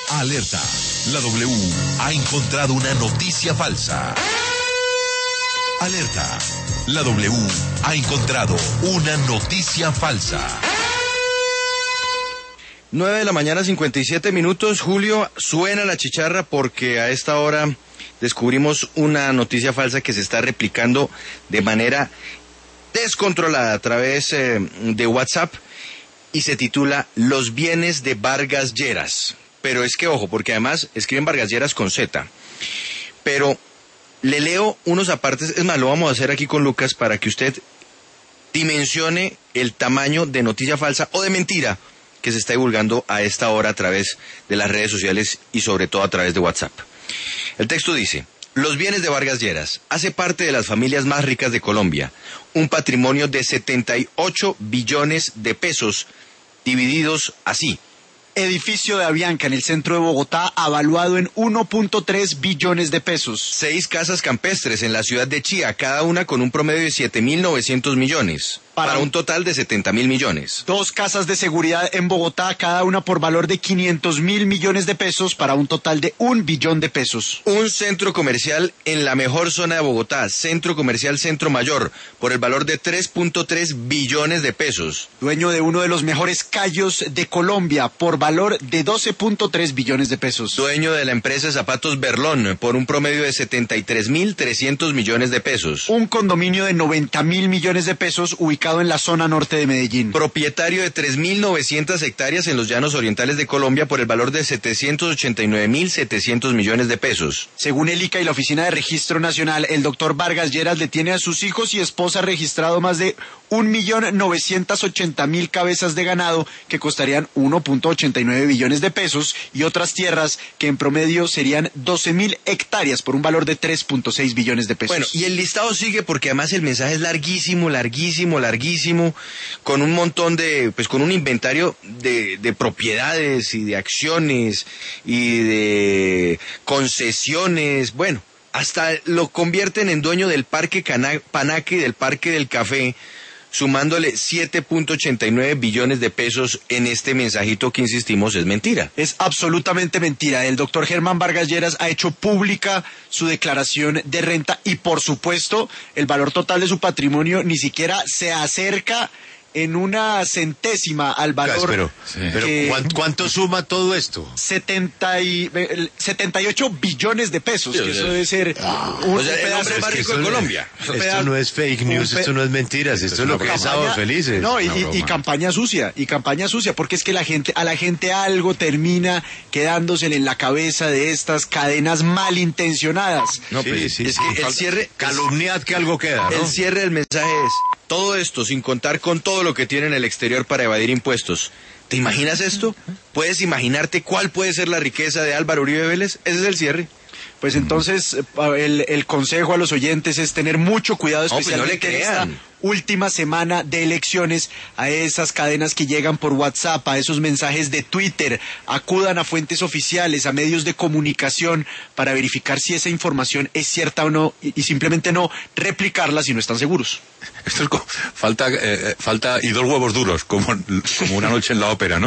Alerta. La W ha encontrado una noticia falsa. Alerta. La W ha encontrado una noticia falsa. 9:57 a.m, Julio, suena la chicharra porque a esta hora descubrimos una noticia falsa que se está replicando de manera descontrolada a través de WhatsApp y se titula Los bienes de Vargas Lleras. Pero es que ojo, porque además escriben Vargas Lleras con Z. Pero le leo unos apartes, es más, lo vamos a hacer aquí con Lucas para que usted dimensione el tamaño de noticia falsa o de mentira que se está divulgando a esta hora a través de las redes sociales y sobre todo a través de WhatsApp. El texto dice: los bienes de Vargas Lleras hace parte de las familias más ricas de Colombia, un patrimonio de 78 billones de pesos, divididos así. Edificio de Avianca en el centro de Bogotá, avaluado en 1.3 billones de pesos. 6 casas campestres en la ciudad de Chía, cada una con un promedio de 7.900 millones, para un total de 70.000 millones. 2 casas de seguridad en Bogotá, cada una por valor de 500.000 millones de pesos, para un total de 1 billón de pesos. Un centro comercial en la mejor zona de Bogotá, Centro Comercial Centro Mayor, por el valor de 3.3 billones de pesos. Dueño de uno de los mejores callos de Colombia, por valor de 12.3 billones de pesos. Dueño de la empresa de zapatos Berlón, por un promedio de 73.300 millones de pesos. Un condominio de 90.000 millones de pesos, ubicado en la zona norte de Medellín. Propietario de 3.900 hectáreas en los llanos orientales de Colombia por el valor de 789.700 millones de pesos. Según el ICA y la Oficina de Registro Nacional, el doctor Vargas Lleras le tiene a sus hijos y esposa registrado más de 1.980.000 cabezas de ganado que costarían 1.89 billones de pesos y otras tierras que en promedio serían 12.000 hectáreas por un valor de 3.6 billones de pesos. Bueno, y el listado sigue porque además el mensaje es larguísimo, con un montón de, pues con un inventario de propiedades y de acciones y de concesiones, bueno, hasta lo convierten en dueño del Parque Panaque y del Parque del Café, sumándole 7.89 billones de pesos en este mensajito que insistimos es mentira. Es absolutamente mentira. El doctor Germán Vargas Lleras ha hecho pública su declaración de renta y por supuesto el valor total de su patrimonio ni siquiera se acerca en una centésima al valor. Pero ¿cuánto suma todo esto? 78 billones de pesos, que eso debe ser un pedazo más rico de Colombia. Esto no es fake news, esto no es mentiras, esto es lo que es Sábados Felices. No, y campaña sucia, porque es que a la gente algo termina quedándosele en la cabeza de estas cadenas malintencionadas. No, sí, es que el cierre, calumniad que algo queda, ¿no? El cierre del mensaje es: todo esto sin contar con todo lo que tiene en el exterior para evadir impuestos. ¿Te imaginas esto? ¿Puedes imaginarte cuál puede ser la riqueza de Álvaro Uribe Vélez? Ese es el cierre. Pues entonces el consejo a los oyentes es tener mucho cuidado, especialmente no le en esta última semana de elecciones, a esas cadenas que llegan por WhatsApp, a esos mensajes de Twitter. Acudan a fuentes oficiales, a medios de comunicación para verificar si esa información es cierta o no y simplemente no replicarla si no están seguros. Esto es falta y 2 huevos duros, como una noche en la ópera, ¿no?